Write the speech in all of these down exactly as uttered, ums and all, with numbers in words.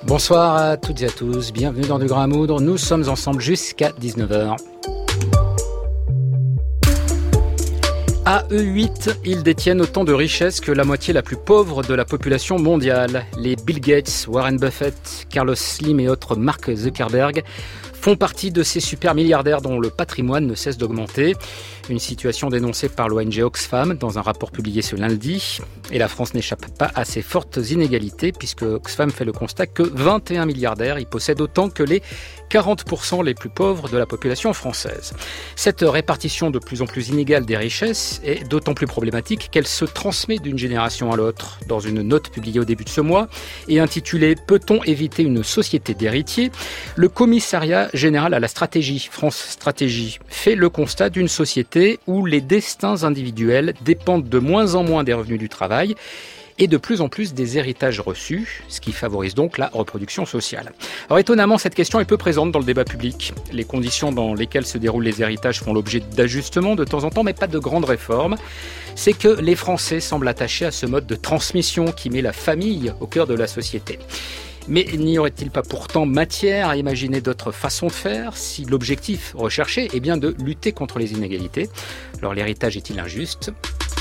Bonsoir à toutes et à tous, bienvenue dans Du Grain à Moudre, nous sommes ensemble jusqu'à dix-neuf heures. À eux huit, ils détiennent autant de richesses que la moitié la plus pauvre de la population mondiale. Les Bill Gates, Warren Buffett, Carlos Slim et autres Mark Zuckerberg font partie de ces super milliardaires dont le patrimoine ne cesse d'augmenter. Une situation dénoncée par l'O N G Oxfam dans un rapport publié ce lundi. Et la France n'échappe pas à ces fortes inégalités puisque Oxfam fait le constat que vingt et un milliardaires y possèdent autant que les quarante pour cent les plus pauvres de la population française. Cette répartition de plus en plus inégale des richesses est d'autant plus problématique qu'elle se transmet d'une génération à l'autre. Dans une note publiée au début de ce mois et intitulée « Peut-on éviter une société d'héritiers ?», le commissariat général à la stratégie, France Stratégie, fait le constat d'une société où les destins individuels dépendent de moins en moins des revenus du travail et de plus en plus des héritages reçus, ce qui favorise donc la reproduction sociale. Alors étonnamment, cette question est peu présente dans le débat public. Les conditions dans lesquelles se déroulent les héritages font l'objet d'ajustements de temps en temps, mais pas de grandes réformes. C'est que les Français semblent attachés à ce mode de transmission qui met la famille au cœur de la société. Mais n'y aurait-il pas pourtant matière à imaginer d'autres façons de faire si l'objectif recherché est bien de lutter contre les inégalités ? Alors l'héritage est-il injuste ?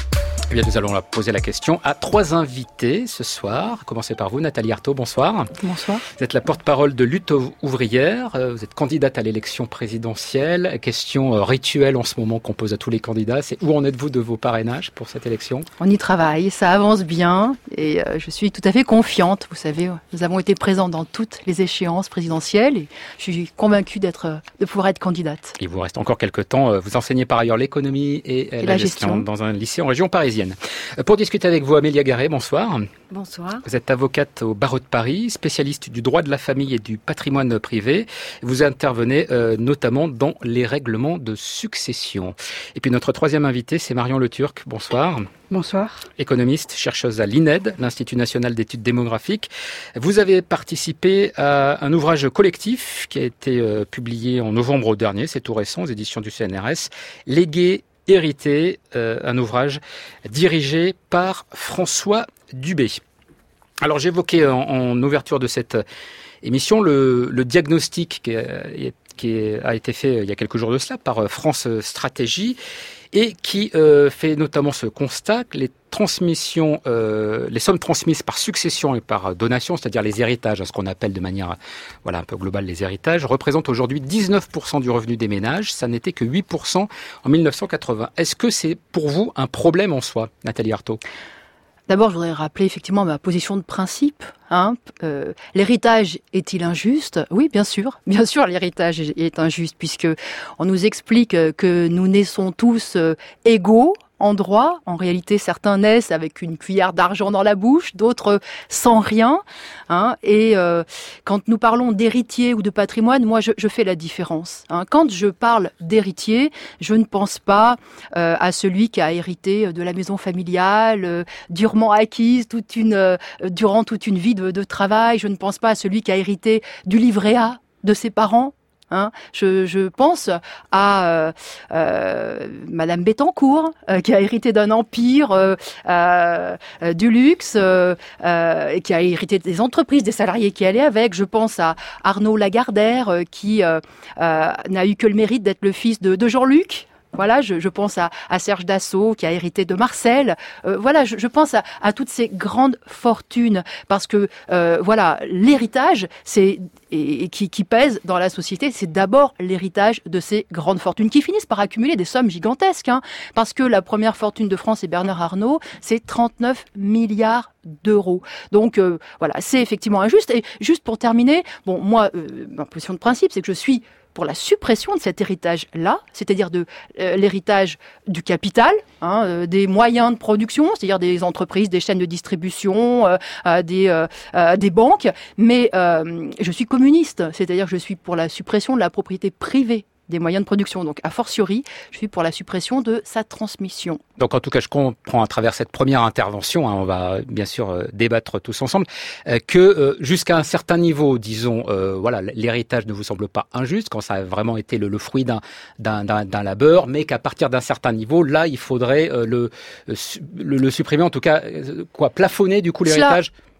Eh bien, nous allons poser la question à trois invités ce soir. Commencez par vous, Nathalie Arthaud, bonsoir. Bonsoir. Vous êtes la porte-parole de Lutte ouvrière. Vous êtes candidate à l'élection présidentielle. Question rituelle en ce moment qu'on pose à tous les candidats, c'est où en êtes-vous de vos parrainages pour cette élection ? On y travaille, ça avance bien et je suis tout à fait confiante. Vous savez, nous avons été présents dans toutes les échéances présidentielles et je suis convaincue d'être, de pouvoir être candidate. Il vous reste encore quelques temps. Vous enseignez par ailleurs l'économie et, et la, la gestion, gestion dans un lycée en région parisienne. Pour discuter avec vous, Amélia Garret, bonsoir. Bonsoir. Vous êtes avocate au barreau de Paris, spécialiste du droit de la famille et du patrimoine privé. Vous intervenez euh, notamment dans les règlements de succession. Et puis notre troisième invité, c'est Marion Le Turc. Bonsoir. Bonsoir. Économiste, chercheuse à l'I N E D, l'Institut national d'études démographiques. Vous avez participé à un ouvrage collectif qui a été euh, publié en novembre dernier, c'est tout récent, aux éditions du C N R S, Légué Hérité, euh, un ouvrage dirigé par François Dubé. Alors j'évoquais en, en ouverture de cette émission le, le diagnostic qui, a, qui a été fait il y a quelques jours de cela par France Stratégie et qui euh, fait notamment ce constat que les transmissions, euh, les sommes transmises par succession et par donation, c'est-à-dire les héritages, ce qu'on appelle de manière voilà un peu globale les héritages, représentent aujourd'hui dix-neuf pour cent du revenu des ménages. Ça n'était que huit pour cent en mille neuf cent quatre-vingts. Est-ce que c'est pour vous un problème en soi, Nathalie Arthaud ? D'abord, je voudrais rappeler effectivement ma position de principe. Hein. Euh, l'héritage est-il injuste ? Oui, bien sûr. Bien sûr, l'héritage est injuste puisque on nous explique que nous naissons tous égaux en droit. En réalité, certains naissent avec une cuillère d'argent dans la bouche, d'autres sans rien. Hein. Et euh, quand nous parlons d'héritier ou de patrimoine, moi, je, je fais la différence. Hein. Quand je parle d'héritier, je ne pense pas euh, à celui qui a hérité de la maison familiale, euh, durement acquise toute une, euh, durant toute une vie de, de travail. Je ne pense pas à celui qui a hérité du livret A de ses parents. Hein, je, je pense à euh, euh, Madame Bettencourt, euh, qui a hérité d'un empire euh, euh, du luxe, euh, euh, et qui a hérité des entreprises, des salariés qui allaient avec. Je pense à Arnaud Lagardère, euh, qui euh, euh, n'a eu que le mérite d'être le fils de, de Jean-Luc. Voilà, je, je pense à, à Serge Dassault qui a hérité de Marcel. Euh, voilà, je, je pense à, à toutes ces grandes fortunes parce que euh, voilà, l'héritage, c'est et, et qui, qui pèse dans la société, c'est d'abord l'héritage de ces grandes fortunes qui finissent par accumuler des sommes gigantesques. Hein, parce que la première fortune de France et Bernard Arnault, c'est trente-neuf milliards d'euros. Donc euh, voilà, c'est effectivement injuste. Et juste pour terminer, bon, moi, euh, ma position de principe, c'est que je suis pour la suppression de cet héritage-là, c'est-à-dire de euh, l'héritage du capital, hein, euh, des moyens de production, c'est-à-dire des entreprises, des chaînes de distribution, euh, euh, des, euh, euh, des banques. Mais euh, je suis communiste, c'est-à-dire que je suis pour la suppression de la propriété privée des moyens de production. Donc, a fortiori, je suis pour la suppression de sa transmission. Donc, en tout cas, je comprends à travers cette première intervention, hein, on va bien sûr euh, débattre tous ensemble, euh, que euh, jusqu'à un certain niveau, disons, euh, voilà, l'héritage ne vous semble pas injuste quand ça a vraiment été le, le fruit d'un, d'un, d'un, d'un labeur, mais qu'à partir d'un certain niveau, là, il faudrait euh, le, le, le supprimer, en tout cas, euh, quoi, plafonner du coup l'héritage.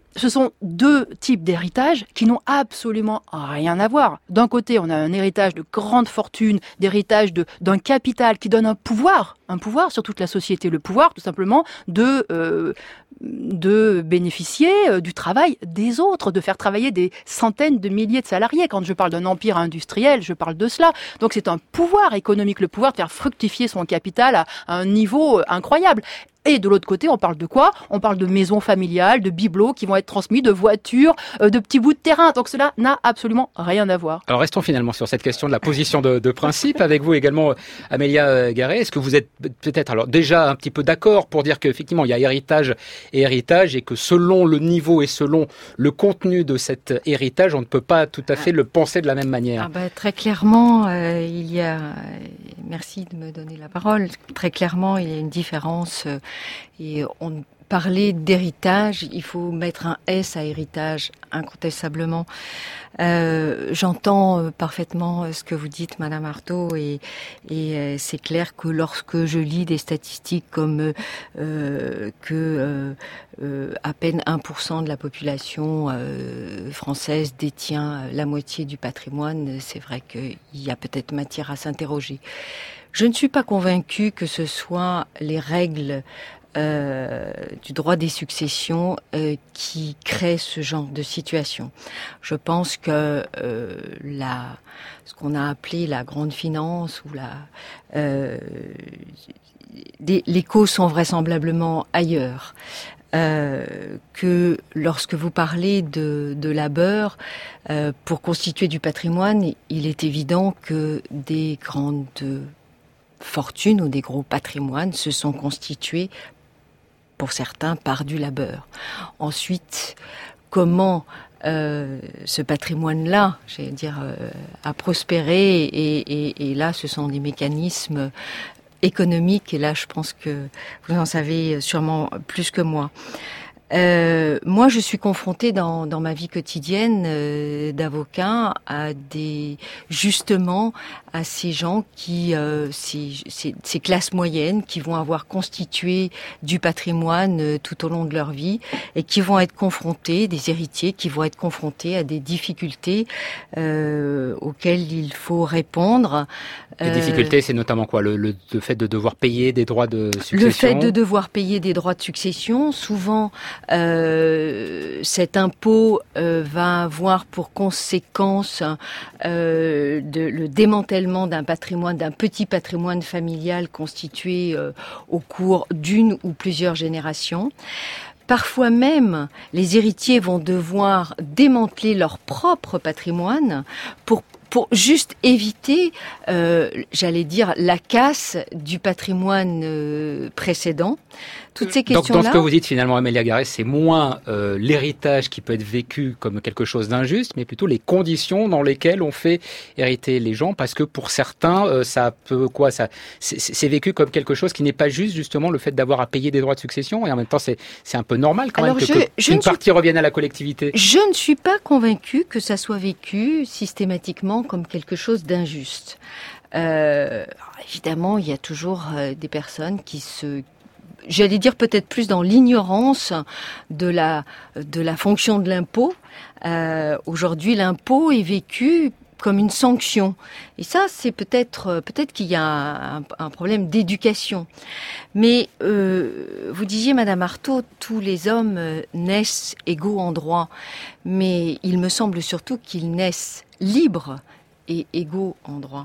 ce sont deux types d'héritage qui n'ont absolument rien à voir. D'un côté, on a un héritage de grande fortune, d'héritage de, d'un capital qui donne un pouvoir, un pouvoir sur toute la société, le pouvoir tout simplement de, euh, de bénéficier euh, du travail des autres, de faire travailler des centaines de milliers de salariés. Quand je parle d'un empire industriel, je parle de cela. Donc c'est un pouvoir économique, le pouvoir de faire fructifier son capital à, à un niveau euh, incroyable. Et de l'autre côté, on parle de quoi ? On parle de maisons familiales, de bibelots qui vont être transmis, de voitures, euh, de petits bouts de terrain. Donc cela n'a absolument rien à voir. Alors restons finalement sur cette question de la position de, de principe. Avec vous également, Amélia Garet. Est-ce que vous êtes peut-être alors déjà un petit peu d'accord pour dire qu'effectivement il y a héritage et héritage et que selon le niveau et selon le contenu de cet héritage, on ne peut pas tout à fait le penser de la même manière ? Ah bah, très clairement, euh, il y a... Merci de me donner la parole. Très clairement, il y a une différence... Euh, Et on parlait d'héritage, il faut mettre un S à héritage, incontestablement. Euh, j'entends parfaitement ce que vous dites, Madame Artaud, et, et c'est clair que lorsque je lis des statistiques comme euh, que euh, euh, à peine un pour cent de la population euh, française détient la moitié du patrimoine, c'est vrai qu'il y a peut-être matière à s'interroger. Je ne suis pas convaincue que ce soit les règles Euh, du droit des successions euh, qui crée ce genre de situation. Je pense que euh, la, ce qu'on a appelé la grande finance ou la, euh, des, les causes sont vraisemblablement ailleurs. Euh, que lorsque vous parlez de, de labeur euh, pour constituer du patrimoine, il est évident que des grandes fortunes ou des gros patrimoines se sont constitués pour certains par du labeur. Ensuite, comment euh, ce patrimoine-là, j'allais dire, euh, a prospéré et, et, et là, ce sont des mécanismes économiques et là, je pense que vous en savez sûrement plus que moi. Euh, moi, je suis confrontée dans, dans ma vie quotidienne euh, d'avocat à des justement à ces gens qui, euh, ces, ces, ces classes moyennes qui vont avoir constitué du patrimoine euh, tout au long de leur vie et qui vont être confrontés, des héritiers qui vont être confrontés à des difficultés euh, auxquelles il faut répondre. Les difficultés, c'est notamment quoi ? Le, le, le fait de devoir payer des droits de succession ? Le fait de devoir payer des droits de succession, souvent Euh, cet impôt euh, va avoir pour conséquence euh, de, le démantèlement d'un patrimoine, d'un petit patrimoine familial constitué euh, au cours d'une ou plusieurs générations. Parfois même, les héritiers vont devoir démanteler leur propre patrimoine pour pour juste éviter, euh, j'allais dire, la casse du patrimoine euh, précédent. Toutes ces questions-là... Donc, dans ce que vous dites finalement, Amélia Garet, c'est moins euh, l'héritage qui peut être vécu comme quelque chose d'injuste, mais plutôt les conditions dans lesquelles on fait hériter les gens, parce que pour certains, euh, ça peut quoi ça, c'est, c'est vécu comme quelque chose qui n'est pas juste, justement, le fait d'avoir à payer des droits de succession, et en même temps, c'est, c'est un peu normal quand Alors même je, que, que je une partie suis... revienne à la collectivité. Je ne suis pas convaincue que ça soit vécu systématiquement comme quelque chose d'injuste. Euh, évidemment, il y a toujours euh, des personnes qui se... J'allais dire peut-être plus dans l'ignorance de la de la fonction de l'impôt. Euh, aujourd'hui, l'impôt est vécu comme une sanction, et ça, c'est peut-être peut-être qu'il y a un, un problème d'éducation. Mais euh, vous disiez, Madame Artaud, tous les hommes naissent égaux en droit, mais il me semble surtout qu'ils naissent libres et égaux en droit.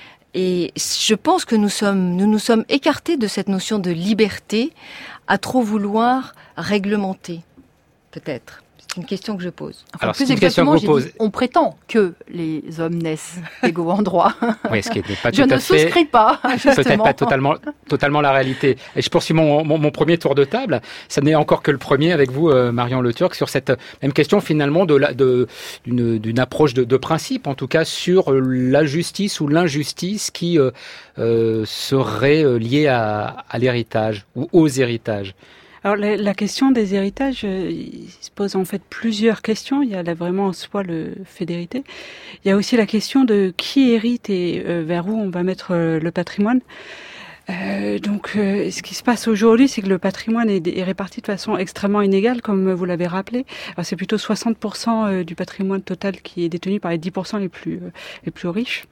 Et je pense que nous sommes, nous nous sommes écartés de cette notion de liberté à trop vouloir réglementer, peut-être. C'est une question que je pose. Enfin, Alors, plus c'est une exactement, question que vous posez. On prétend que les hommes naissent égaux en droit. Oui, ce qui n'est pas je tout ne à fait, souscris pas, justement. Peut-être pas totalement, totalement la réalité. Et je poursuis mon, mon, mon premier tour de table. Ça n'est encore que le premier avec vous, euh, Marion Le Turc, sur cette même question finalement de la, de, d'une, d'une approche de, de principe, en tout cas sur la justice ou l'injustice qui euh, euh, serait liée à, à l'héritage ou aux héritages. Alors la, la question des héritages, euh, il se pose en fait plusieurs questions. Il y a là vraiment en soi le fait d'hériter. Il y a aussi la question de qui hérite et euh, vers où on va mettre euh, le patrimoine. Euh, donc, euh, ce qui se passe aujourd'hui, c'est que le patrimoine est, est réparti de façon extrêmement inégale, comme vous l'avez rappelé. Alors, c'est plutôt soixante pour cent du patrimoine total qui est détenu par les dix pour cent les plus, euh, les plus riches.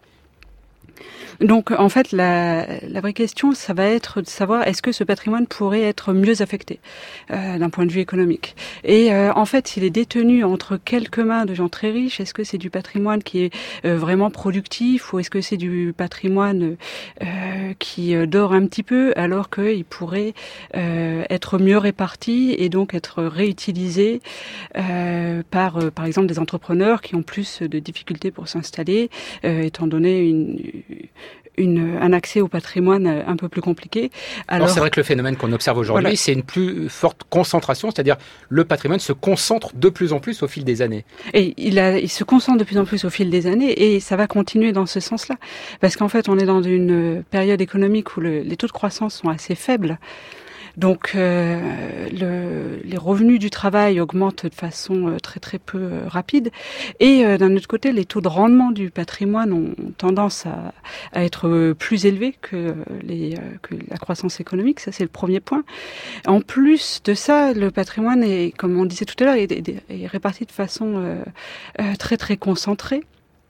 Donc, en fait, la, la vraie question, ça va être de savoir est-ce que ce patrimoine pourrait être mieux affecté euh, d'un point de vue économique. Et euh, en fait, s'il est détenu entre quelques mains de gens très riches, est-ce que c'est du patrimoine qui est euh, vraiment productif ou est-ce que c'est du patrimoine euh, qui euh, dort un petit peu alors qu'il pourrait euh, être mieux réparti et donc être réutilisé euh, par, euh, par exemple, des entrepreneurs qui ont plus de difficultés pour s'installer, euh, étant donné une Une, un accès au patrimoine un peu plus compliqué. Alors, Alors c'est vrai que le phénomène qu'on observe aujourd'hui, voilà. c'est une plus forte concentration, c'est-à-dire le patrimoine se concentre de plus en plus au fil des années. Et il, a, il se concentre de plus en plus au fil des années et ça va continuer dans ce sens-là. Parce qu'en fait, on est dans une période économique où le, les taux de croissance sont assez faibles. Donc, euh, le, les revenus du travail augmentent de façon très très peu euh, rapide. Et euh, d'un autre côté, les taux de rendement du patrimoine ont tendance à, à être plus élevés que, les, que la croissance économique. Ça, c'est le premier point. En plus de ça, le patrimoine est, comme on disait tout à l'heure, est, est, est réparti de façon euh, euh, très très concentrée.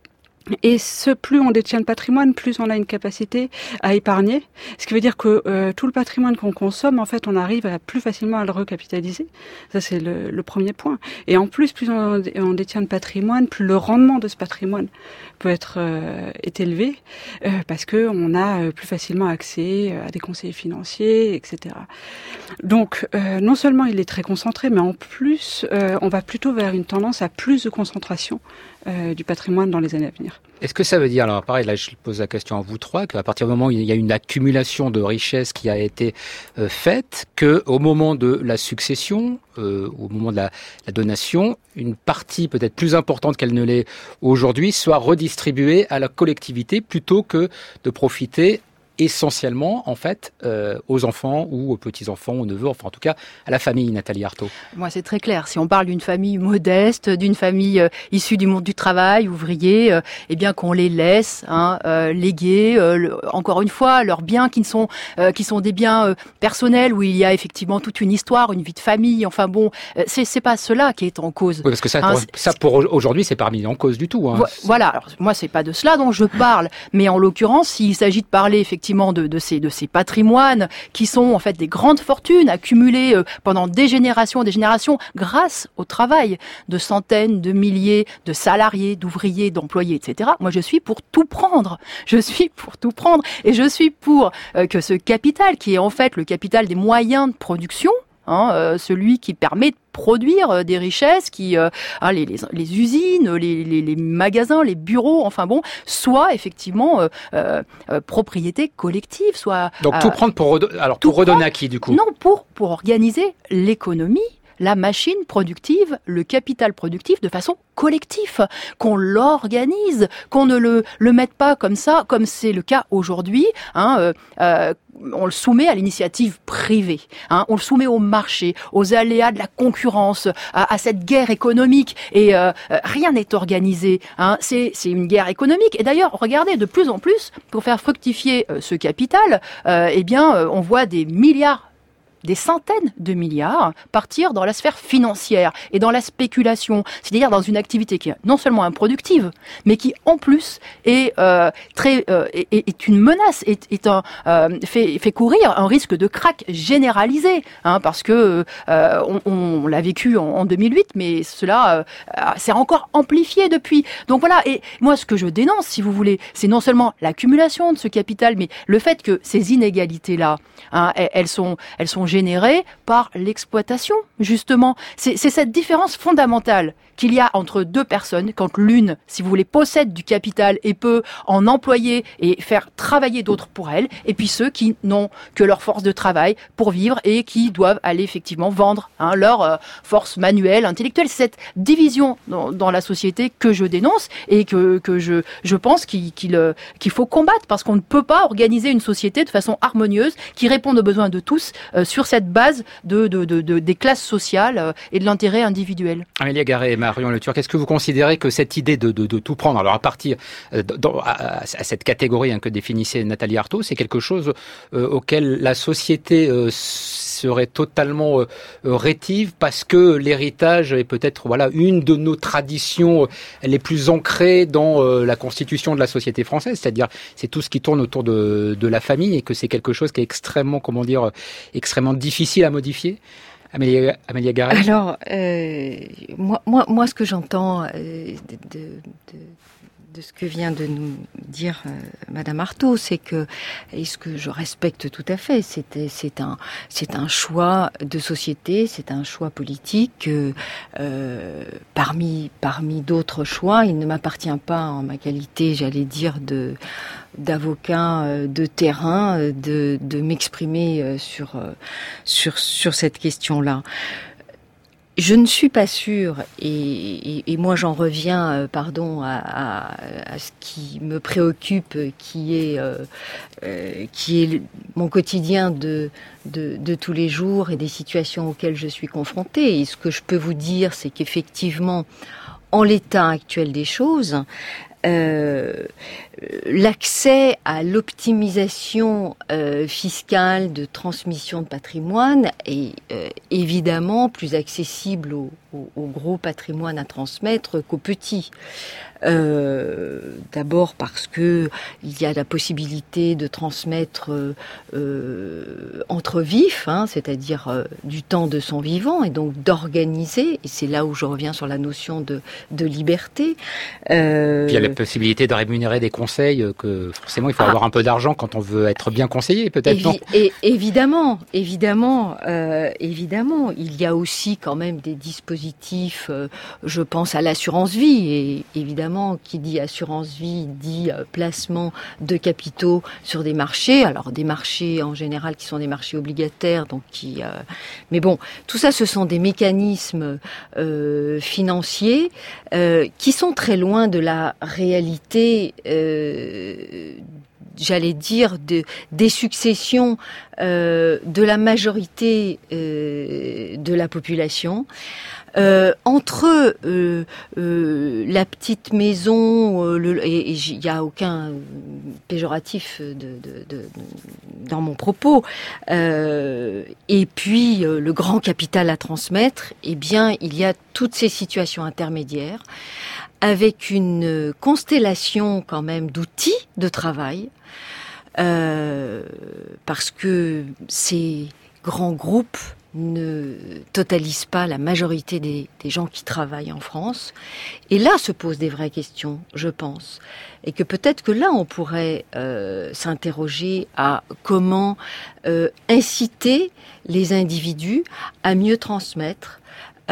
Et ce, plus on détient le patrimoine, plus on a une capacité à épargner. Ce qui veut dire que euh, tout le patrimoine qu'on consomme, en fait, on arrive à plus facilement à le recapitaliser. Ça, c'est le, le premier point. Et en plus, plus on, on détient le patrimoine, plus le rendement de ce patrimoine peut être euh, est élevé, euh, parce que on a plus facilement accès à des conseillers financiers, et cetera. Donc, euh, non seulement il est très concentré, mais en plus, euh, on va plutôt vers une tendance à plus de concentration euh, du patrimoine dans les années à venir. Est-ce que ça veut dire, alors pareil, là je pose la question à vous trois, qu'à partir du moment où il y a une accumulation de richesses qui a été euh, faite, qu'au moment de la succession, euh, au moment de la, la donation, une partie peut-être plus importante qu'elle ne l'est aujourd'hui soit redistribuée à la collectivité plutôt que de profiter essentiellement, en fait, euh, aux enfants ou aux petits-enfants, aux neveux, enfin en tout cas à la famille, Nathalie Arthaud. Moi, c'est très clair. Si on parle d'une famille modeste, d'une famille euh, issue du monde du travail, ouvrier, euh, eh bien qu'on les laisse hein, euh, léguer, euh, le, encore une fois, leurs biens qui sont euh, qui sont des biens euh, personnels où il y a effectivement toute une histoire, une vie de famille. Enfin bon, euh, c'est c'est pas cela qui est en cause. Oui, parce que ça, hein, pour, ça pour aujourd'hui, c'est pas mis en cause du tout. Hein. Voilà. Alors, moi, c'est pas de cela dont je parle, mais en l'occurrence, s'il s'agit de parler effectivement De, de, ces, de ces patrimoines qui sont en fait des grandes fortunes accumulées euh, pendant des générations, des générations grâce au travail de centaines, de milliers de salariés, d'ouvriers, d'employés, et cetera. Moi, je suis pour tout prendre. Je suis pour tout prendre et je suis pour euh, que ce capital, qui est en fait le capital des moyens de production, Hein, euh, celui qui permet de produire euh, des richesses, qui euh, hein, les, les, les usines, les, les, les magasins, les bureaux, enfin bon, soit effectivement euh, euh, propriété collective, soit donc euh, tout prendre pour redo- alors pour redonner à qui du coup ? Non, pour pour organiser l'économie, la machine productive, le capital productif de façon collective, qu'on l'organise, qu'on ne le le mette pas comme ça, comme c'est le cas aujourd'hui. Hein, euh, euh, on le soumet à l'initiative privée, hein, on le soumet au marché, aux aléas de la concurrence, à, à cette guerre économique, et euh, rien n'est organisé. Hein, c'est, c'est une guerre économique. Et d'ailleurs, regardez, de plus en plus, pour faire fructifier euh, ce capital, euh, eh bien, euh, on voit des milliards des centaines de milliards partir dans la sphère financière et dans la spéculation, c'est-à-dire dans une activité qui est non seulement improductive, mais qui en plus est euh, très euh, est, est une menace, est, est un euh, fait fait courir un risque de krach généralisé, hein, parce que euh, on, on l'a vécu en, en deux mille huit, mais cela euh, s'est encore amplifié depuis. Donc voilà. Et moi, ce que je dénonce, si vous voulez, c'est non seulement l'accumulation de ce capital, mais le fait que ces inégalités-là, hein, elles sont elles sont générée par l'exploitation, justement. C'est, c'est cette différence fondamentale qu'il y a entre deux personnes, quand l'une, si vous voulez, possède du capital et peut en employer et faire travailler d'autres pour elle, et puis ceux qui n'ont que leur force de travail pour vivre et qui doivent aller effectivement vendre hein, leur euh, force manuelle, intellectuelle. C'est cette division dans, dans la société que je dénonce et que, que je, je pense qu'il, qu'il, qu'il faut combattre, parce qu'on ne peut pas organiser une société de façon harmonieuse qui réponde aux besoins de tous euh, sur cette base de, de, de, de, des classes sociales euh, et de l'intérêt individuel. Amélia Garret-Aymar, Marion Le Turc, est-ce que vous considérez que cette idée de, de, de tout prendre, alors à partir euh, dans, à, à cette catégorie hein, que définissait Nathalie Arthaud, c'est quelque chose euh, auquel la société euh, serait totalement euh, rétive parce que l'héritage est peut-être voilà une de nos traditions euh, les plus ancrées dans euh, la constitution de la société française, c'est-à-dire c'est tout ce qui tourne autour de, de la famille et que c'est quelque chose qui est extrêmement, comment dire, extrêmement difficile à modifier. Amélia, Amélia Garet. Alors, euh, moi, moi, moi, ce que j'entends euh, de, de, de, de ce que vient de nous dire euh, Madame Arthaud, c'est que, et ce que je respecte tout à fait, c'est, c'est un, c'est un choix de société, c'est un choix politique. Euh, euh, parmi, parmi d'autres choix, il ne m'appartient pas en ma qualité, j'allais dire, de d'avocat de terrain, de, de m'exprimer sur, sur, sur cette question-là. Je ne suis pas sûre, et, et, et moi j'en reviens, pardon, à, à, à ce qui me préoccupe, qui est, euh, qui est mon quotidien de, de, de tous les jours et des situations auxquelles je suis confrontée. Et ce que je peux vous dire, c'est qu'effectivement, en l'état actuel des choses, Euh, l'accès à l'optimisation euh, fiscale de transmission de patrimoine est euh, évidemment plus accessible au, au, au gros patrimoine à transmettre qu'au petit. Euh, d'abord parce que il y a la possibilité de transmettre euh, entre vifs, hein, c'est-à-dire euh, du temps de son vivant, et donc d'organiser. Et c'est là où je reviens sur la notion de, de liberté. Euh, Puis il y a la possibilité de rémunérer des conseils, que forcément il faut ah, avoir un peu d'argent quand on veut être bien conseillé, peut-être. Évi- non et, évidemment, évidemment, euh, évidemment, il y a aussi quand même des dispositifs. Euh, je pense à l'assurance vie, et évidemment. Qui dit assurance vie dit euh, placement de capitaux sur des marchés, alors des marchés en général qui sont des marchés obligataires, donc qui. Euh, mais bon, tout ça, ce sont des mécanismes euh, financiers euh, qui sont très loin de la réalité. Euh, j'allais dire, de, des successions euh, de la majorité euh, de la population. Euh, entre euh, euh, la petite maison, euh, le, et il n'y a aucun péjoratif de, de, de, de, dans mon propos, euh, et puis euh, le grand capital à transmettre, eh bien, il y a toutes ces situations intermédiaires, avec une constellation quand même d'outils de travail, euh, parce que ces grands groupes ne totalise pas la majorité des, des gens qui travaillent en France. Et là se posent des vraies questions, je pense. Et que peut-être que là, on pourrait euh, s'interroger à comment euh, inciter les individus à mieux transmettre,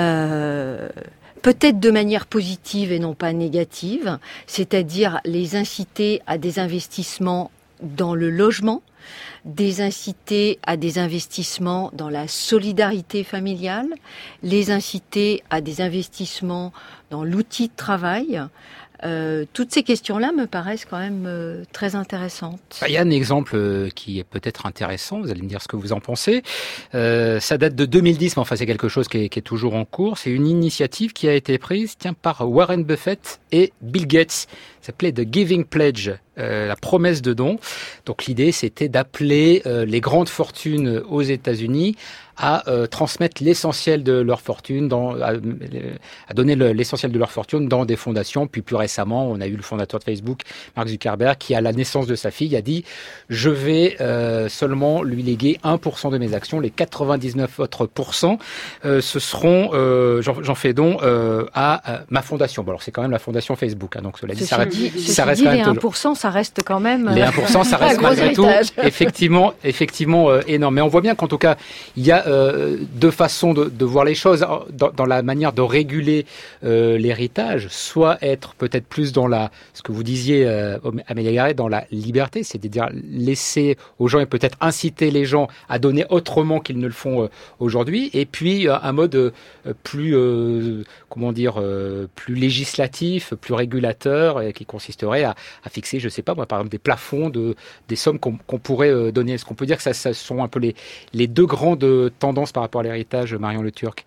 euh, peut-être de manière positive et non pas négative, c'est-à-dire les inciter à des investissements dans le logement, des inciter à des investissements dans la solidarité familiale, les inciter à des investissements dans l'outil de travail. Euh, toutes ces questions-là me paraissent quand même euh, très intéressantes. Il y a un exemple euh, qui est peut-être intéressant, vous allez me dire ce que vous en pensez. Euh, ça date de deux mille dix, mais enfin c'est quelque chose qui est, qui est toujours en cours. C'est une initiative qui a été prise tiens, par Warren Buffett et Bill Gates. Ça s'appelait The Giving Pledge, euh, la promesse de don. Donc l'idée, c'était d'appeler euh, les grandes fortunes aux États-Unis à euh, transmettre l'essentiel de leur fortune, dans, à, à donner le, l'essentiel de leur fortune dans des fondations. Puis plus récemment, on a eu le fondateur de Facebook, Mark Zuckerberg, qui à la naissance de sa fille a dit « Je vais euh, seulement lui léguer un pour cent de mes actions, les quatre-vingt-dix-neuf autres pourcents, euh, ce seront, euh, j'en, j'en fais don euh, à, à ma fondation. » Bon alors c'est quand même la fondation Facebook, hein, donc cela dit, ça, dit, ça reste dit, quand même les un pour cent, ça reste quand même... Les un pour cent, ça reste malgré tout effectivement, effectivement euh, énorme. Mais on voit bien qu'en tout cas, il y a Euh, deux façons de, de voir les choses dans, dans la manière de réguler euh, l'héritage, soit être peut-être plus dans la, ce que vous disiez euh, Amélia Garet, dans la liberté, c'est-à-dire laisser aux gens et peut-être inciter les gens à donner autrement qu'ils ne le font euh, aujourd'hui, et puis euh, un mode euh, plus euh, comment dire euh, plus législatif, plus régulateur, et qui consisterait à, à fixer, je sais pas moi, par exemple des plafonds de des sommes qu'on, qu'on pourrait euh, donner. Est-ce qu'on peut dire que ça, ça sont un peu les les deux grandes tendances par rapport à l'héritage, Marion Le Turc?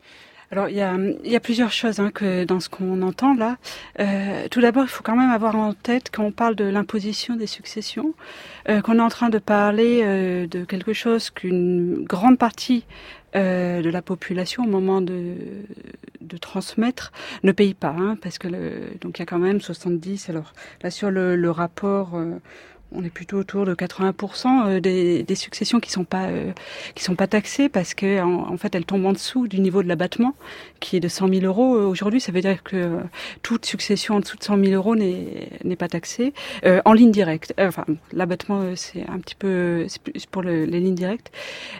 Alors il y a, il y a plusieurs choses hein, que dans ce qu'on entend là. Euh, tout d'abord, il faut quand même avoir en tête quand on parle de l'imposition des successions, euh, qu'on est en train de parler euh, de quelque chose qu'une grande partie euh, de la population au moment de, de transmettre ne paye pas, hein, parce que le, donc il y a quand même soixante-dix. Alors là sur le, le rapport. Euh, On est plutôt autour de quatre-vingts pour cent des, des successions qui sont pas euh, qui sont pas taxées parce que en, en fait elles tombent en dessous du niveau de l'abattement qui est de cent mille euros aujourd'hui. Ça veut dire que euh, toute succession en dessous de cent mille euros n'est n'est pas taxée euh, en ligne directe. Euh, enfin l'abattement euh, c'est un petit peu c'est plus pour le, les lignes directes.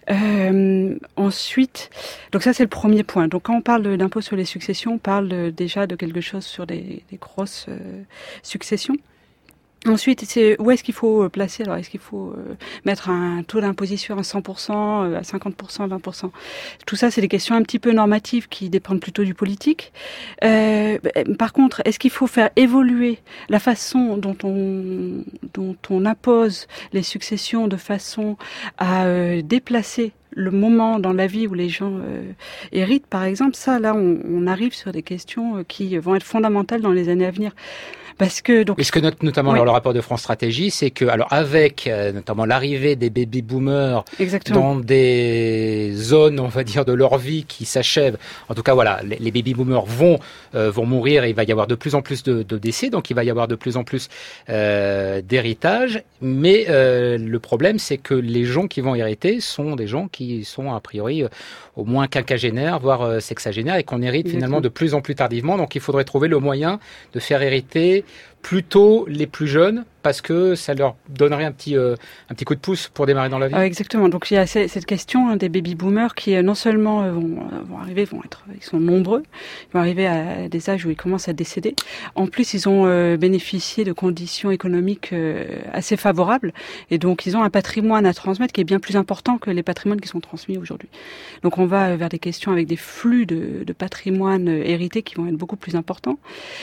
Euh, ensuite, donc ça c'est le premier point. Donc quand on parle d'impôt sur les successions, on parle de, déjà de quelque chose sur des, des grosses euh, successions. Ensuite, c'est où est-ce qu'il faut placer? Alors, est-ce qu'il faut euh, mettre un taux d'imposition à cent pour cent, euh, à cinquante pour cent, vingt pour cent? Tout ça, c'est des questions un petit peu normatives qui dépendent plutôt du politique. Euh, par contre, est-ce qu'il faut faire évoluer la façon dont on dont on impose les successions de façon à euh, déplacer le moment dans la vie où les gens euh, héritent, par exemple? Ça, là, on, on arrive sur des questions qui vont être fondamentales dans les années à venir. Parce que donc. Et ce que note notamment oui. dans le rapport de France Stratégie, c'est que alors avec euh, notamment l'arrivée des baby boomers Exactement. dans des zones, on va dire, de leur vie qui s'achèvent. En tout cas, voilà, les, les baby boomers vont euh, vont mourir. Et il va y avoir de plus en plus de, de décès, donc il va y avoir de plus en plus euh, d'héritage. Mais euh, le problème, c'est que les gens qui vont hériter sont des gens qui sont a priori euh, au moins quinquagénaires, voire euh, sexagénaires, et qu'on hérite Exactement. finalement de plus en plus tardivement. Donc il faudrait trouver le moyen de faire hériter plutôt les plus jeunes, parce que ça leur donnerait un petit, euh, un petit coup de pouce pour démarrer dans la vie. Ah, exactement. Donc il y a cette question hein, des baby boomers qui euh, non seulement euh, vont, euh, vont arriver, vont être, ils sont nombreux, ils vont arriver à des âges où ils commencent à décéder. En plus, ils ont euh, bénéficié de conditions économiques euh, assez favorables, et donc ils ont un patrimoine à transmettre qui est bien plus important que les patrimoines qui sont transmis aujourd'hui. Donc on va vers des questions avec des flux de, de patrimoine hérité qui vont être beaucoup plus importants.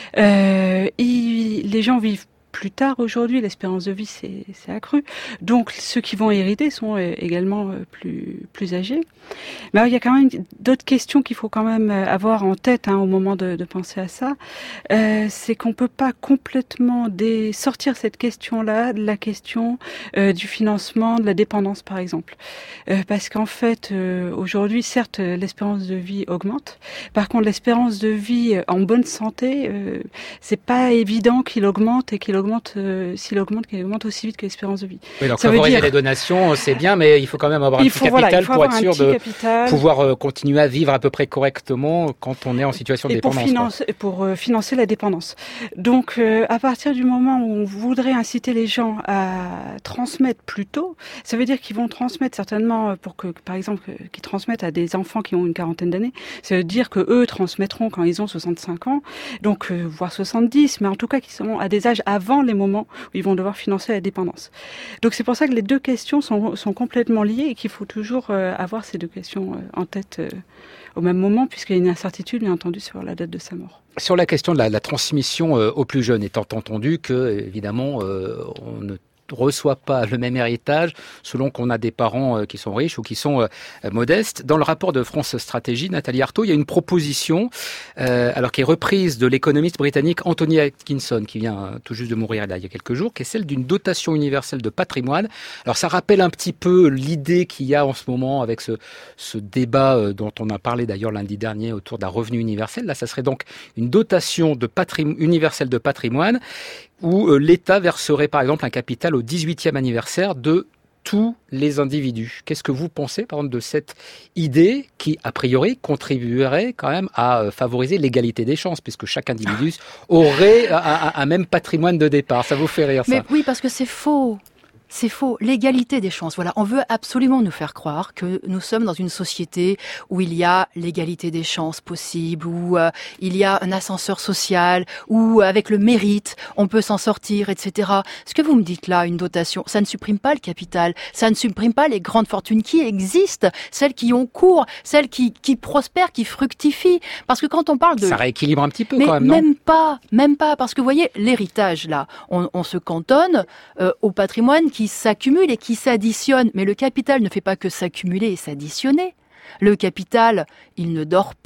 Euh, ils, les gens vivent plus tard aujourd'hui, l'espérance de vie s'est, s'est accrue. Donc ceux qui vont hériter sont euh, également euh, plus plus âgés. Mais alors, il y a quand même d'autres questions qu'il faut quand même avoir en tête hein, au moment de, de penser à ça. Euh, c'est qu'on peut pas complètement dé- sortir cette question-là de la question euh, du financement de la dépendance, par exemple. Euh, parce qu'en fait, euh, aujourd'hui, certes, l'espérance de vie augmente. Par contre, l'espérance de vie en bonne santé, euh, c'est pas évident qu'il augmente et qu'il augmente Augmente, euh, s'il augmente, qu'il augmente aussi vite que l'espérance de vie. Oui, donc ça favoriser veut dire... les donations, c'est bien, mais il faut quand même avoir un il petit faut, capital voilà, pour être sûr de capital. pouvoir euh, continuer à vivre à peu près correctement quand on est en situation de et dépendance. Pour financer, pour euh, financer la dépendance. Donc, euh, à partir du moment où on voudrait inciter les gens à transmettre plus tôt, ça veut dire qu'ils vont transmettre certainement, pour que, par exemple, qu'ils transmettent à des enfants qui ont une quarantaine d'années. Ça veut dire que eux transmettront quand ils ont soixante-cinq ans, donc euh, voire soixante-dix, mais en tout cas qu'ils sont à des âges avant les moments où ils vont devoir financer la dépendance. Donc c'est pour ça que les deux questions sont, sont complètement liées et qu'il faut toujours euh, avoir ces deux questions euh, en tête euh, au même moment, puisqu'il y a une incertitude, bien entendu, sur la date de sa mort. Sur la question de la, la transmission euh, aux plus jeunes, étant entendu que, évidemment, euh, on ne reçoit pas le même héritage selon qu'on a des parents qui sont riches ou qui sont euh, modestes. Dans le rapport de France Stratégie, Nathalie Arthaud, il y a une proposition euh, alors qui est reprise de l'économiste britannique Anthony Atkinson, qui vient tout juste de mourir là, il y a quelques jours, qui est celle d'une dotation universelle de patrimoine. Alors ça rappelle un petit peu l'idée qu'il y a en ce moment avec ce, ce débat euh, dont on a parlé d'ailleurs lundi dernier autour d'un revenu universel. Là, ça serait donc une dotation de patrimoine, universelle de patrimoine où euh, l'État verserait par exemple un capital au dix-huitième anniversaire de tous les individus. Qu'est-ce que vous pensez, par exemple, de cette idée qui, a priori, contribuerait quand même à euh, favoriser l'égalité des chances, puisque chaque individu aurait un, un, un même patrimoine de départ? Ça vous fait rire, ça? Mais oui, parce que c'est faux. C'est faux. L'égalité des chances. Voilà. On veut absolument nous faire croire que nous sommes dans une société où il y a l'égalité des chances possible, où euh, il y a un ascenseur social, où avec le mérite, on peut s'en sortir, et cetera. Ce que vous me dites là, une dotation, ça ne supprime pas le capital, ça ne supprime pas les grandes fortunes qui existent, celles qui ont cours, celles qui, qui prospèrent, qui fructifient. Parce que quand on parle de... Ça rééquilibre un petit peu mais quand même, non? Même pas, même pas. Parce que vous voyez, l'héritage là, on, on se cantonne euh, au patrimoine qui s'accumule et qui s'additionne. Mais le capital ne fait pas que s'accumuler et s'additionner. Le capital, il ne dort pas.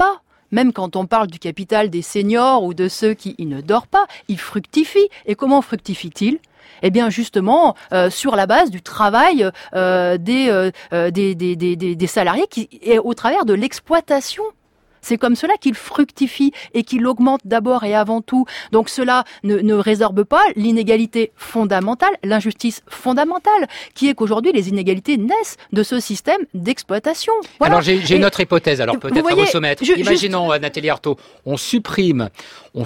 même quand on parle du capital des seniors ou de ceux qui il ne dort pas, il fructifie. Et comment fructifie-t-il ? Eh bien, justement, euh, sur la base du travail euh, des, euh, des, des, des, des salariés qui, et au travers de l'exploitation. C'est comme cela qu'il fructifie et qu'il augmente d'abord et avant tout. Donc cela ne, ne résorbe pas l'inégalité fondamentale, l'injustice fondamentale, qui est qu'aujourd'hui les inégalités naissent de ce système d'exploitation. Voilà. Alors j'ai, j'ai une autre hypothèse, alors peut-être voyez, à vos sommettes. Je, Imaginons, juste... Nathalie Arthaud, on supprime, on,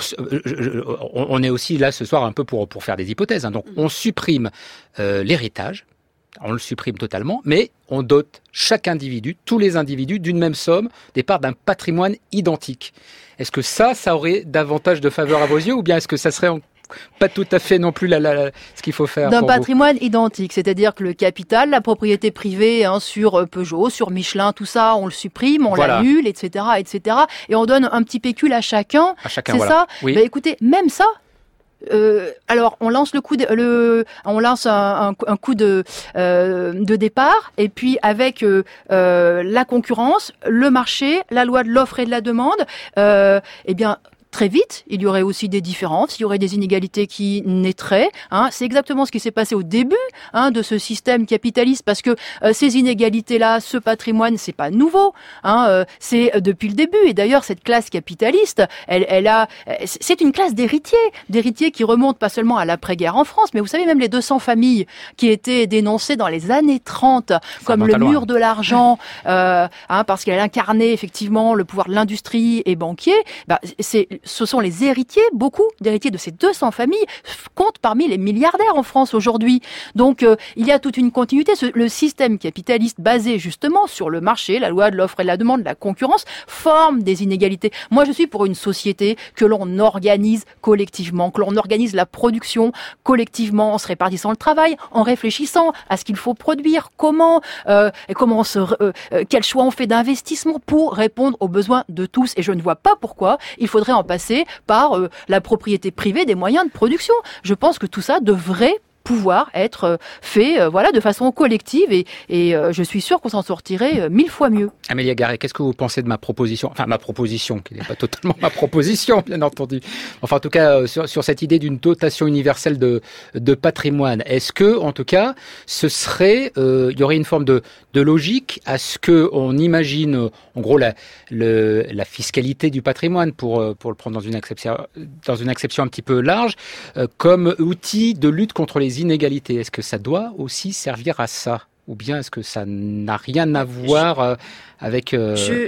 on est aussi là ce soir un peu pour, pour faire des hypothèses, hein, donc on supprime euh, l'héritage. On le supprime totalement, mais on dote chaque individu, tous les individus, d'une même somme, des parts d'un patrimoine identique. Est-ce que ça, ça aurait davantage de faveur à vos yeux, ou bien est-ce que ça serait en... pas tout à fait non plus la, la, la, ce qu'il faut faire d'un pour patrimoine vous. Identique, c'est-à-dire que le capital, la propriété privée hein, sur Peugeot, sur Michelin, tout ça, on le supprime, on voilà. l'annule, et cetera, et cetera, et on donne un petit pécule à chacun. À chacun, c'est voilà. ça. Oui. Bah, écoutez, même ça. Euh, alors, on lance le coup, de, le, on lance un, un, un coup de, euh, de départ, et puis avec euh, euh, la concurrence, le marché, la loi de l'offre et de la demande, euh, eh bien. Très vite, il y aurait aussi des différences, il y aurait des inégalités qui naîtraient. Hein. C'est exactement ce qui s'est passé au début hein, de ce système capitaliste, parce que euh, ces inégalités-là, ce patrimoine, c'est pas nouveau. Hein, euh, c'est depuis le début. Et d'ailleurs, cette classe capitaliste, elle, elle a, c'est une classe d'héritiers, d'héritiers qui remontent pas seulement à l'après-guerre en France, mais vous savez même les deux cents familles qui étaient dénoncées dans les années trente comme le mur de l'argent, euh, hein, parce qu'elle incarnait effectivement le pouvoir de l'industrie et banquier. Bah, c'est Ce sont les héritiers, beaucoup d'héritiers de ces deux cents familles comptent parmi les milliardaires en France aujourd'hui. Donc euh, il y a toute une continuité. Ce, le système capitaliste basé justement sur le marché, la loi de l'offre et de la demande, la concurrence, forme des inégalités. Moi je suis pour une société que l'on organise collectivement, que l'on organise la production collectivement en se répartissant le travail, en réfléchissant à ce qu'il faut produire, comment, euh, et comment on se, euh, euh, quel choix on fait d'investissement pour répondre aux besoins de tous. Et je ne vois pas pourquoi il faudrait en passer par euh, la propriété privée des moyens de production. Je pense que tout ça devrait pouvoir être euh, fait euh, voilà, de façon collective et, et euh, je suis sûre qu'on s'en sortirait euh, mille fois mieux. Amélie Agaré, qu'est-ce que vous pensez de ma proposition ? Enfin, ma proposition, qui n'est pas totalement ma proposition, bien entendu. Enfin, en tout cas, euh, sur, sur cette idée d'une dotation universelle de, de patrimoine. Est-ce que, en tout cas, ce serait, euh, il y aurait une forme de, de logique à ce que on imagine, en gros, la, le, la fiscalité du patrimoine, pour, pour le prendre dans une acception, dans une acception un petit peu large, euh, comme outil de lutte contre les inégalités. Est-ce que ça doit aussi servir à ça ? Ou bien est-ce que ça n'a rien à voir euh, avec... Euh... Je,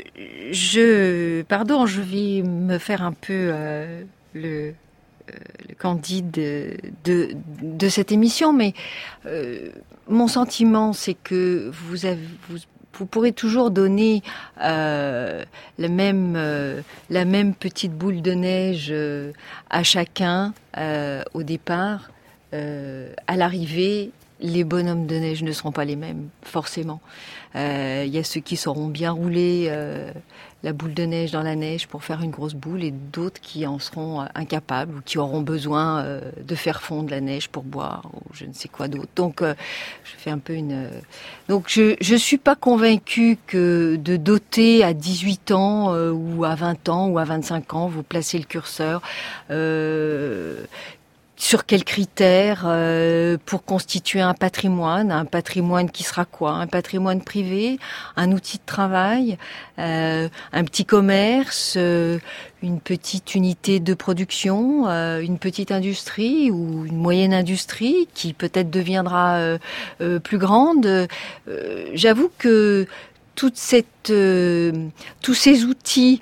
je, pardon, je vais me faire un peu euh, le, euh, le candide de, de, de cette émission, mais euh, mon sentiment, c'est que vous avez... Vous, Vous pourrez toujours donner euh, la même euh, la même petite boule de neige euh, à chacun euh, au départ. Euh, à l'arrivée, les bonhommes de neige ne seront pas les mêmes, forcément. Il euh, y a ceux qui sauront bien rouler euh, la boule de neige dans la neige pour faire une grosse boule, et d'autres qui en seront incapables ou qui auront besoin euh, de faire fondre la neige pour boire ou je ne sais quoi d'autre. Donc, euh, je fais un peu une... Euh... Donc, je je suis pas convaincue que de doter à dix-huit ans euh, ou à vingt ans ou à vingt-cinq ans, vous placez le curseur... Euh... Sur quels critères euh, pour constituer un patrimoine, un patrimoine qui sera quoi ? Un patrimoine privé, un outil de travail, euh, un petit commerce, euh, une petite unité de production, euh, une petite industrie ou une moyenne industrie qui peut-être deviendra euh, euh, plus grande. Euh, j'avoue que toute cette, euh, tous ces outils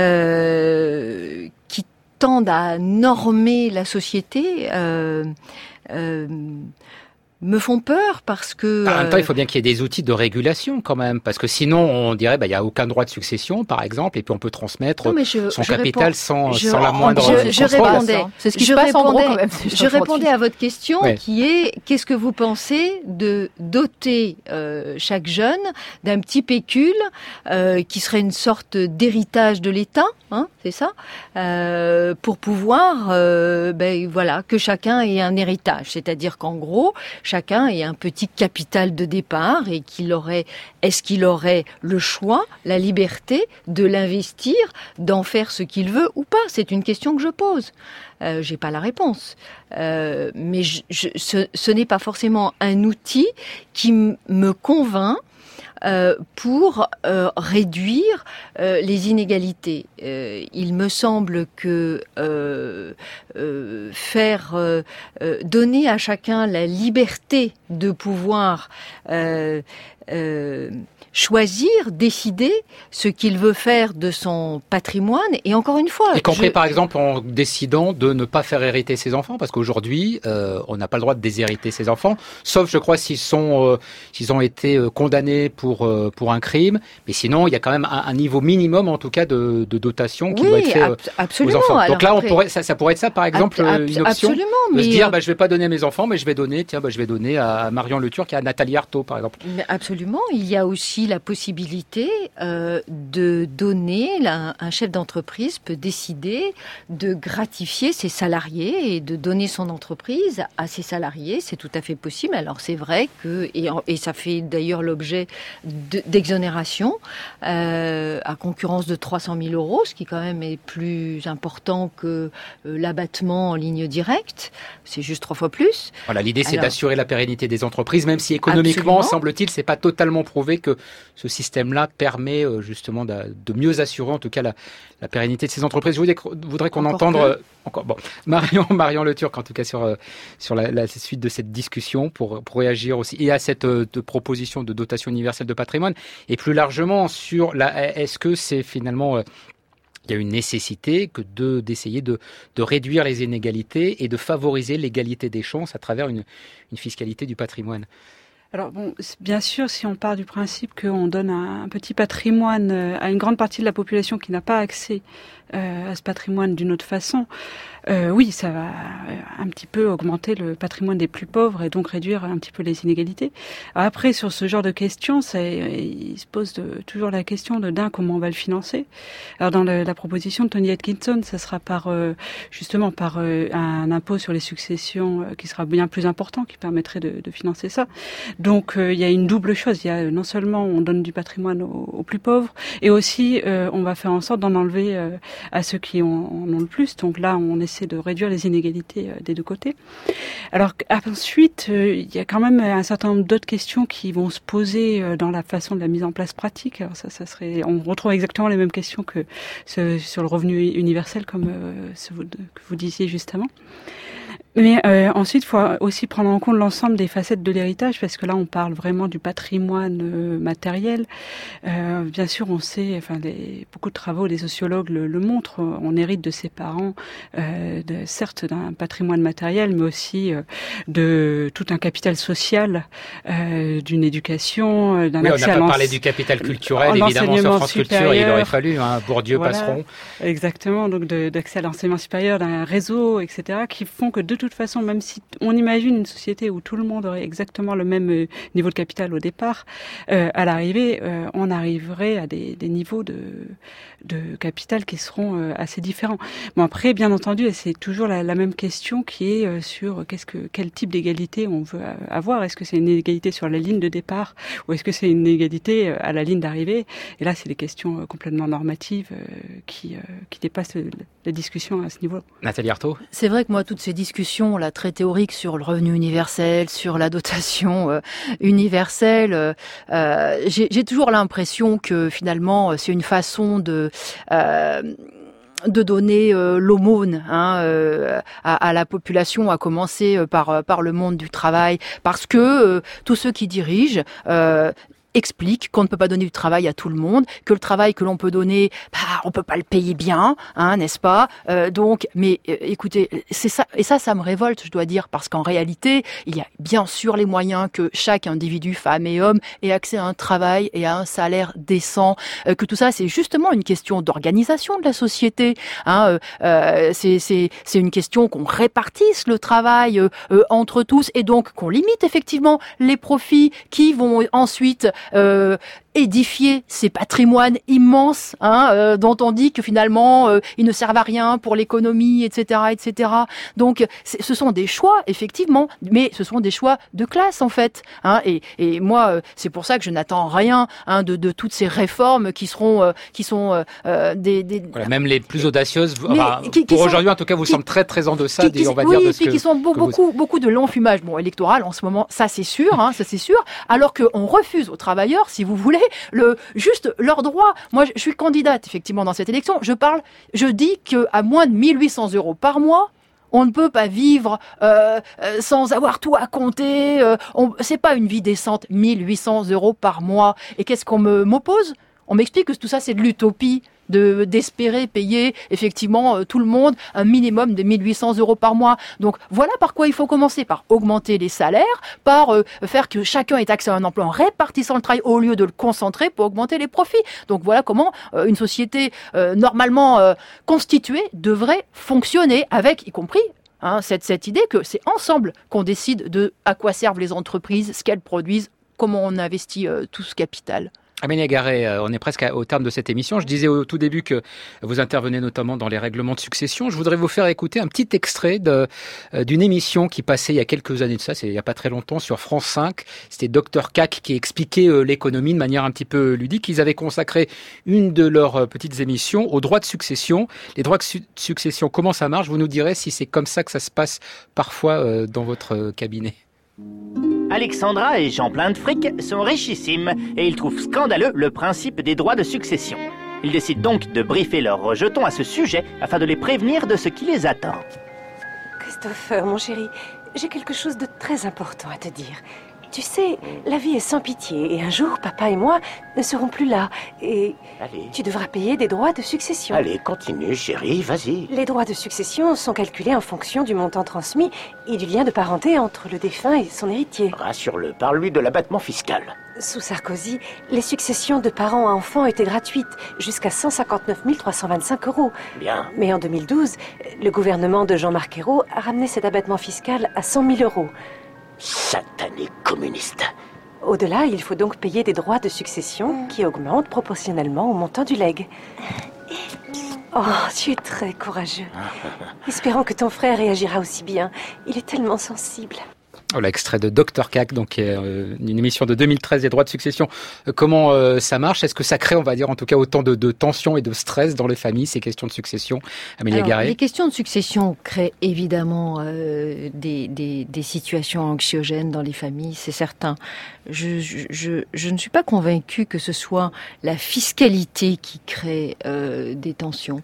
euh, qui tendent à normer la société euh, euh, me font peur parce que... En même temps, il faut bien qu'il y ait des outils de régulation quand même, parce que sinon on dirait bah il y a aucun droit de succession par exemple, et puis on peut transmettre non, je, son je capital réponds, sans, je, sans la moindre... Je, je répondais, c'est ce qui je se passe en gros quand même. Je répondais à votre question ouais. qui est qu'est-ce que vous pensez de doter euh, chaque jeune d'un petit pécule euh, qui serait une sorte d'héritage de l'État, hein, c'est ça, euh, pour pouvoir, euh, ben voilà, que chacun ait un héritage, c'est-à-dire qu'en gros chacun ait un petit capital de départ et qu'il aurait, est-ce qu'il aurait le choix, la liberté de l'investir, d'en faire ce qu'il veut ou pas? C'est une question que je pose. Euh, j'ai pas la réponse, euh, mais je, je, ce, ce n'est pas forcément un outil qui m- me convainc euh, pour euh, réduire euh, les inégalités. Euh, il me semble que euh, euh, faire euh, euh, donner à chacun la liberté de pouvoir euh, euh, choisir, décider ce qu'il veut faire de son patrimoine. Et encore une fois... Y compris je... par exemple en décidant de ne pas faire hériter ses enfants, parce qu'aujourd'hui, euh, on n'a pas le droit de déshériter ses enfants, sauf je crois s'ils sont, euh, s'ils ont été condamnés pour, euh, pour un crime. Mais sinon, il y a quand même un, un niveau minimum, en tout cas, de, de dotation qui oui, doit être fait ab- aux enfants. Alors Donc là, après... on pourrait, ça, ça pourrait être ça, par exemple, ab- ab- une option absolument, de mais se dire, euh... bah, je vais pas donner à mes enfants, mais je vais donner, tiens, bah, je vais donner à Marion Le Turc et à Nathalie Arthaud, par exemple. Mais absolument. Il y a aussi la possibilité euh, de donner, là, un chef d'entreprise peut décider de gratifier ses salariés et de donner son entreprise à ses salariés. C'est tout à fait possible. Alors c'est vrai que, et, et ça fait d'ailleurs l'objet de, d'exonération euh, à concurrence de trois cent mille euros, ce qui quand même est plus important que euh, l'abattement en ligne directe. C'est juste trois fois plus. Voilà, l'idée c'est Alors, d'assurer la pérennité des entreprises, même si économiquement, absolument. semble-t-il, c'est pas totalement prouvé que ce système-là permet euh, justement de, de mieux assurer en tout cas la, la pérennité de ces entreprises. Je voudrais, voudrais qu'on encore entende euh, encore bon Marion Marion Le Turc en tout cas sur euh, sur la, la suite de cette discussion pour pour réagir aussi et à cette euh, de proposition de dotation universelle de patrimoine et plus largement sur la est-ce que c'est finalement euh, il y a une nécessité que de, d'essayer de, de réduire les inégalités et de favoriser l'égalité des chances à travers une, une fiscalité du patrimoine. Alors bon, bien sûr, si on part du principe qu'on donne un, un petit patrimoine à une grande partie de la population qui n'a pas accès euh, à ce patrimoine d'une autre façon, euh, oui, ça va un petit peu augmenter le patrimoine des plus pauvres et donc réduire un petit peu les inégalités. Après, sur ce genre de questions, ça, il se pose de, toujours la question de d'un comment on va le financer. Alors dans le, la proposition de Tony Atkinson, ça sera par euh, justement par euh, un impôt sur les successions euh, qui sera bien plus important, qui permettrait de, de financer ça. Donc euh, il y a une double chose. Il y a non seulement on donne du patrimoine aux, aux plus pauvres, et aussi euh, on va faire en sorte d'en enlever euh, à ceux qui en, en ont le plus. Donc là, on essaie de réduire les inégalités euh, des deux côtés. Alors ensuite, euh, il y a quand même un certain nombre d'autres questions qui vont se poser euh, dans la façon de la mise en place pratique. Alors ça, ça serait, on retrouve exactement les mêmes questions que ce, sur le revenu universel, comme euh, ce que vous disiez justement. Mais euh, ensuite, il faut aussi prendre en compte l'ensemble des facettes de l'héritage, parce que là, on parle vraiment du patrimoine euh, matériel. Euh, bien sûr, on sait, enfin, les, beaucoup de travaux, les sociologues le, le montrent, on hérite de ses parents, euh, de, certes d'un patrimoine matériel, mais aussi euh, de tout un capital social, euh, d'une éducation, euh, d'un oui, accès à on n'a pas parlé du capital culturel, évidemment, sur France Culture, il aurait fallu, hein, Bourdieu, voilà, Passeron. Exactement, donc de, d'accès à l'enseignement supérieur, d'un réseau, et cetera, qui font que de toute façon, même si on imagine une société où tout le monde aurait exactement le même euh, niveau de capital au départ, euh, à l'arrivée, euh, on arriverait à des, des niveaux de, de capital qui seront euh, assez différents. Bon, après, bien entendu, c'est toujours la, la même question qui est euh, sur qu'est-ce que, quel type d'égalité on veut avoir. Est-ce que c'est une égalité sur la ligne de départ ou est-ce que c'est une égalité à la ligne d'arrivée? Et là, c'est des questions euh, complètement normatives euh, qui, euh, qui dépassent le, la discussion à ce niveau. Nathalie Arthaud. C'est vrai que moi, toutes ces discussions là très théoriques sur le revenu universel, sur la dotation euh, universelle, euh, euh, j'ai, j'ai toujours l'impression que finalement c'est une façon de euh, de donner euh, l'aumône hein, euh, à, à la population, à commencer euh, par par le monde du travail, parce que euh, tous ceux qui dirigent euh, explique qu'on ne peut pas donner du travail à tout le monde, que le travail que l'on peut donner, bah, on peut pas le payer bien, hein, n'est-ce pas? euh, Donc, mais euh, écoutez, c'est ça, et ça, ça me révolte, je dois dire, parce qu'en réalité, il y a bien sûr les moyens que chaque individu, femme et homme, ait accès à un travail et à un salaire décent. Euh, que tout ça, c'est justement une question d'organisation de la société. Hein, euh, c'est, c'est, c'est une question qu'on répartisse le travail euh, euh, entre tous, et donc qu'on limite effectivement les profits qui vont ensuite Euh, édifier ces patrimoines immenses, hein, euh, dont on dit que finalement euh, ils ne servent à rien pour l'économie, et cetera, et cetera. Donc, ce sont des choix, effectivement, mais ce sont des choix de classe en fait. Hein, et, et moi, euh, c'est pour ça que je n'attends rien hein, de, de toutes ces réformes qui seront, euh, qui sont euh, des, des... Voilà, même les plus audacieuses. Enfin, qui, qui pour sont, aujourd'hui, en tout cas, vous qui, semblent très très en deçà. Qui, qui, on va oui, dire de et puis qui sont beau, beaucoup, vous... beaucoup de long fumage, bon, électoral en ce moment, ça c'est sûr, hein, ça c'est sûr. Alors qu'on refuse aux travailleurs, si vous voulez, le juste leurs droits. Moi, je suis candidate effectivement dans cette élection. Je parle, je dis que à moins de mille huit cents euros par mois. On ne peut pas vivre euh, euh, sans avoir tout à compter. Euh, on, c'est pas une vie décente, mille huit cents euros par mois. Et qu'est-ce qu'on me, m'oppose ? On m'explique que tout ça, c'est de l'utopie, de, d'espérer payer effectivement euh, tout le monde un minimum de mille huit cents euros par mois. Donc voilà par quoi il faut commencer, par augmenter les salaires, par euh, faire que chacun ait accès à un emploi en répartissant le travail au lieu de le concentrer pour augmenter les profits. Donc voilà comment euh, une société euh, normalement euh, constituée devrait fonctionner, avec y compris hein, cette, cette idée que c'est ensemble qu'on décide de à quoi servent les entreprises, ce qu'elles produisent, comment on investit euh, tout ce capital. Amélie Agaré, on est presque au terme de cette émission. Je disais au tout début que vous intervenez notamment dans les règlements de succession. Je voudrais vous faire écouter un petit extrait de, d'une émission qui passait il y a quelques années de ça, c'est il n'y a pas très longtemps, sur France cinq. C'était Docteur Cac qui expliquait l'économie de manière un petit peu ludique. Ils avaient consacré une de leurs petites émissions aux droits de succession. Les droits de su- succession, comment ça marche ? Vous nous direz si c'est comme ça que ça se passe parfois dans votre cabinet. Alexandra et Jean plein de fric sont richissimes et ils trouvent scandaleux le principe des droits de succession. Ils décident donc de briefer leurs rejetons à ce sujet afin de les prévenir de ce qui les attend. Christopher, mon chéri, j'ai quelque chose de très important à te dire. Tu sais, la vie est sans pitié et un jour, papa et moi ne serons plus là. Et Allez. Tu devras payer des droits de succession. Allez, continue, chérie, vas-y. Les droits de succession sont calculés en fonction du montant transmis et du lien de parenté entre le défunt et son héritier. Rassure-le, parle-lui de l'abattement fiscal. Sous Sarkozy, les successions de parents à enfants étaient gratuites, jusqu'à cent cinquante-neuf mille trois cent vingt-cinq euros. Bien. Mais en deux mille douze, le gouvernement de Jean-Marc Ayrault a ramené cet abattement fiscal à cent mille euros. Satané communiste. Au-delà, il faut donc payer des droits de succession qui augmentent proportionnellement au montant du legs. Oh, tu es très courageux. Espérons que ton frère réagira aussi bien. Il est tellement sensible. Voilà, extrait de Docteur Cac, donc euh, une émission de deux mille treize des droits de succession. Euh, comment euh, ça marche ? Est-ce que ça crée, on va dire, en tout cas, autant de, de tensions et de stress dans les familles, ces questions de succession ? Amélie Agaré. Les questions de succession créent évidemment euh, des, des, des situations anxiogènes dans les familles, c'est certain. Je, je, je, je ne suis pas convaincue que ce soit la fiscalité qui crée euh, des tensions.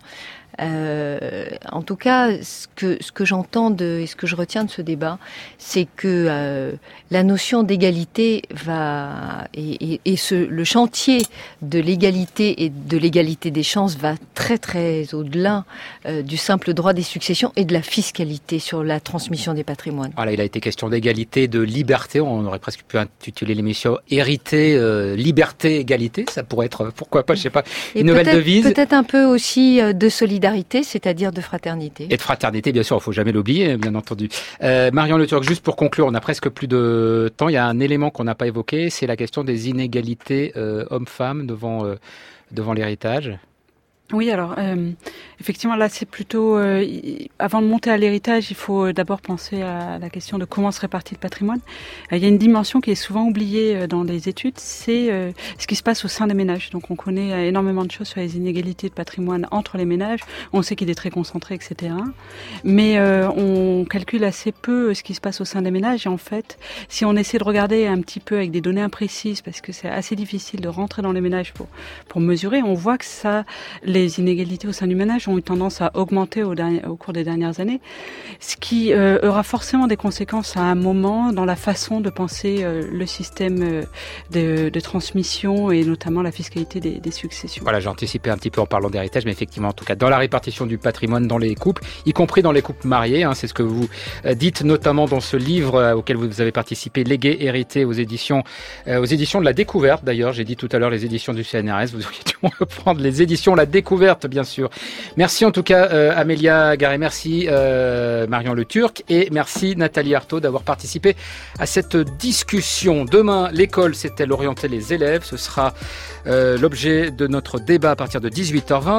Euh, en tout cas, ce que ce que j'entends de, et ce que je retiens de ce débat, c'est que euh, la notion d'égalité va et, et, et ce, le chantier de l'égalité et de l'égalité des chances va très très au-delà euh, du simple droit des successions et de la fiscalité sur la transmission des patrimoines. Voilà, il a été question d'égalité, de liberté. On aurait presque pu intituler l'émission "Hérité, euh, liberté, égalité". Ça pourrait être, pourquoi pas, je sais pas, une et nouvelle peut-être, devise. Peut-être un peu aussi de solidarité. C'est-à-dire de fraternité. Et de fraternité, bien sûr, il ne faut jamais l'oublier, bien entendu. Euh, Marion Le Turc, juste pour conclure, on a presque plus de temps. Il y a un élément qu'on n'a pas évoqué, c'est la question des inégalités euh, hommes-femmes devant, euh, devant l'héritage. Oui, alors euh, effectivement là c'est plutôt euh, avant de monter à l'héritage, il faut d'abord penser à la question de comment se répartit le patrimoine. Euh, il y a une dimension qui est souvent oubliée euh, dans les études, c'est euh, ce qui se passe au sein des ménages. Donc on connaît euh, énormément de choses sur les inégalités de patrimoine entre les ménages. On sait qu'il est très concentré, et cetera. Mais euh, on calcule assez peu ce qui se passe au sein des ménages. Et en fait, si on essaie de regarder un petit peu avec des données imprécises, parce que c'est assez difficile de rentrer dans les ménages pour pour mesurer, on voit que ça les Les inégalités au sein du ménage ont eu tendance à augmenter au, dernier, au cours des dernières années, ce qui euh, aura forcément des conséquences à un moment dans la façon de penser euh, le système euh, de, de transmission et notamment la fiscalité des, des successions. Voilà, j'ai anticipé un petit peu en parlant d'héritage, mais effectivement, en tout cas, dans la répartition du patrimoine dans les couples, y compris dans les couples mariés, hein, c'est ce que vous dites notamment dans ce livre euh, auquel vous avez participé, Légué, hérité, aux éditions, euh, aux éditions de la Découverte. D'ailleurs, j'ai dit tout à l'heure les éditions du C N R S, vous auriez dû On va prendre les éditions La Découverte, bien sûr. Merci en tout cas euh, Amélia Garé, merci euh, Marion Le Turc et merci Nathalie Arthaud d'avoir participé à cette discussion. Demain, l'école, c'est-elle orienter les élèves ? Ce sera euh, l'objet de notre débat à partir de dix-huit heures vingt.